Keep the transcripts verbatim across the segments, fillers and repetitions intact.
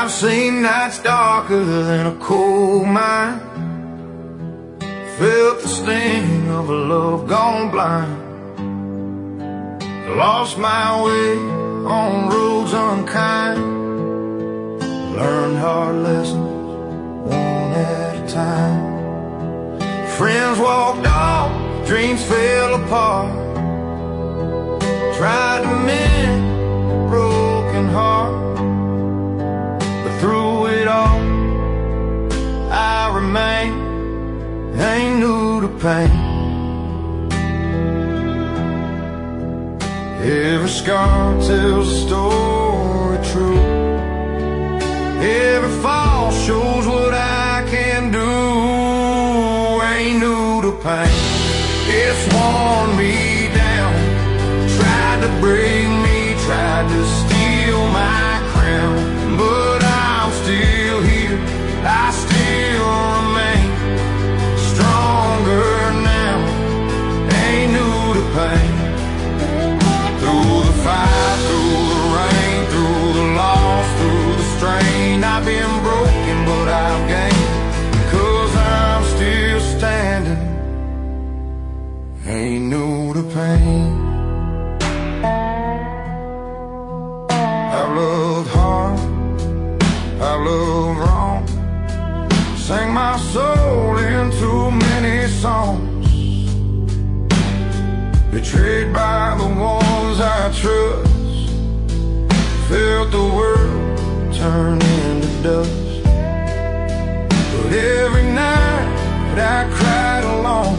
I've seen nights darker than a coal mine, felt the sting of a love gone blind, lost my way on roads unkind, learned hard lessons one at a time. Friends walked off, dreams fell apart, tried to mend a broken heart, but through it all I remain, ain't new to pain. Every scar tells a story true, every fall shows what I can do. Ain't new to pain, it's worn me down, tried to break me, tried to steal my crown, but I'm still here, I still remain stronger now. Ain't new to pain. Through the fire, through the rain, through the loss, through the strain, I've been broken but I've gained, 'cause I'm still standing. Ain't new to pain. I've loved hard, I've loved wrong, sang my soul into many songs, betrayed by the ones I trust, felt the world turn into dust. But every night I cried alone,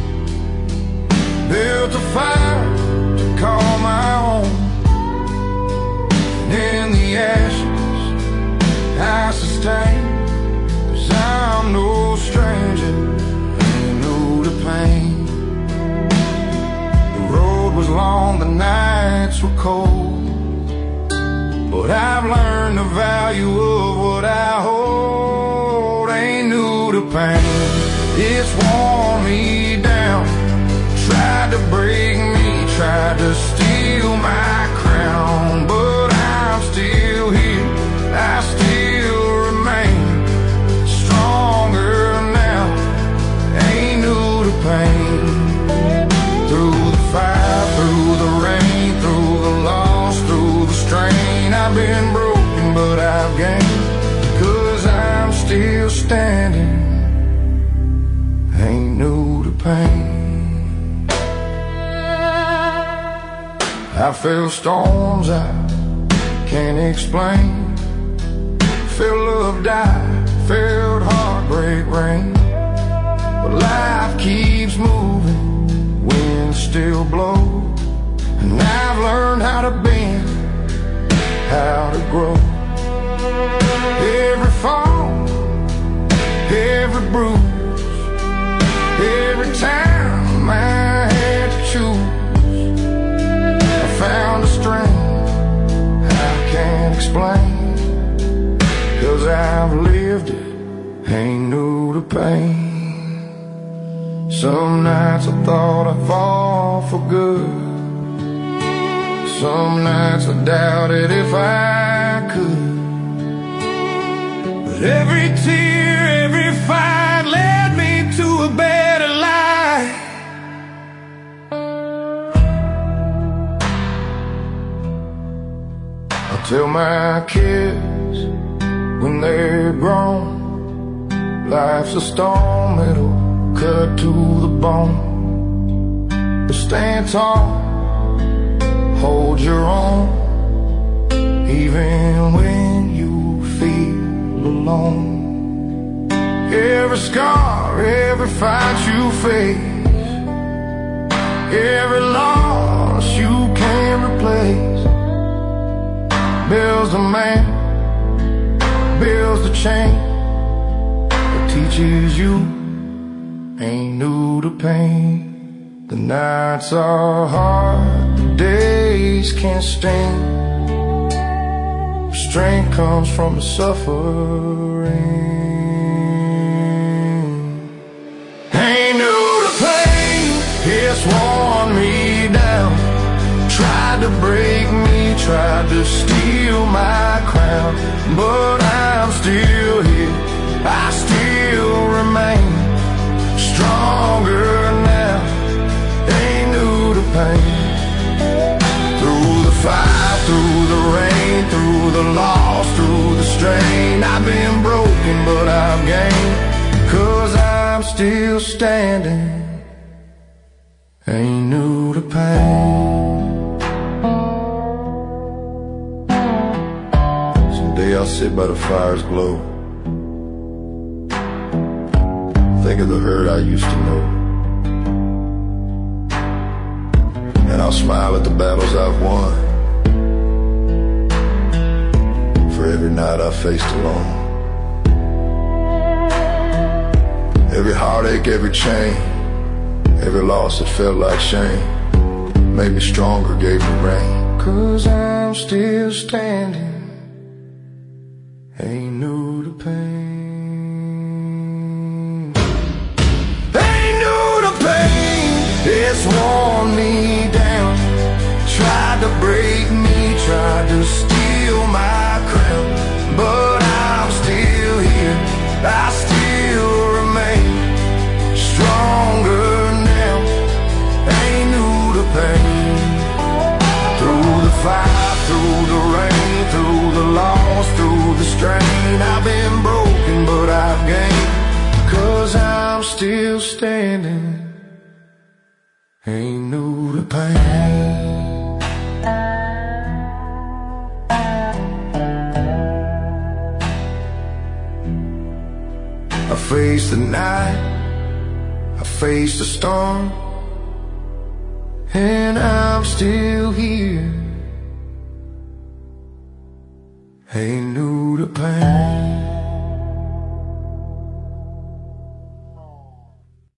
built a fire to call my own, and in the ashes I sustain, 'cause I'm no stranger, ain't new to pain. The road was long, the nights were cold, but I've learned the value of what I hold. Ain't new to pain, it's worn me down, tried to break me, tried to steal my crown, but I'm still here, I still remain stronger now. Ain't new to pain. Through the fire, through the rain, through the loss, through the strain, I've been broken but I've gained, 'cause I'm still standing. Ain't new to pain. I felt storms I can't explain, felt love die, felt heartbreak rain, but life keeps moving, wind still blows, and I've learned how to bend, how to grow. Every fall, every bruise, every time I had to choose, I found a strength I can't explain, 'cause I've lived it, ain't new to pain. Some nights I thought I'd fall for good, some nights I doubted if I could, but every tear, every fight led me to a better life. I tell my kids when they're grown, life's a storm, it'll cut to the bone, but stand tall, hold your own, even when you feel alone. Every scar, every fight you face, every loss you can't replace, builds a man, builds the chain that teaches you ain't new to pain. The nights are hard, the days can't stand, strength comes from the suffering. Ain't new to pain, it's worn me down, tried to break me, tried tried to steal my crown, but I'm still here, I still remain stronger now, ain't new to pain. Through the fire, through the rain, through the loss, through the strain, I've been broken but I've gained, 'cause I'm still standing, ain't new to pain. Someday I'll sit by the fire's glow, think of the hurt I used to know, and I'll smile at the battles I've won, for every night I faced alone. Every heartache, every chain, every loss that felt like shame, made me stronger, gave me rain, 'cause I'm still standing, ain't new to pain. Ain't new to pain, it's worn me down, tried to break me, tried to steal my crown, but I'm still here, I still remain stronger now, ain't new to pain. Through the fire, through the rain, through the loss, through the strain, I've been broken but I've gained, 'cause I'm still standing, ain't new to pain. I faced the night, I faced the storm, and I'm still here, ain't new to pain.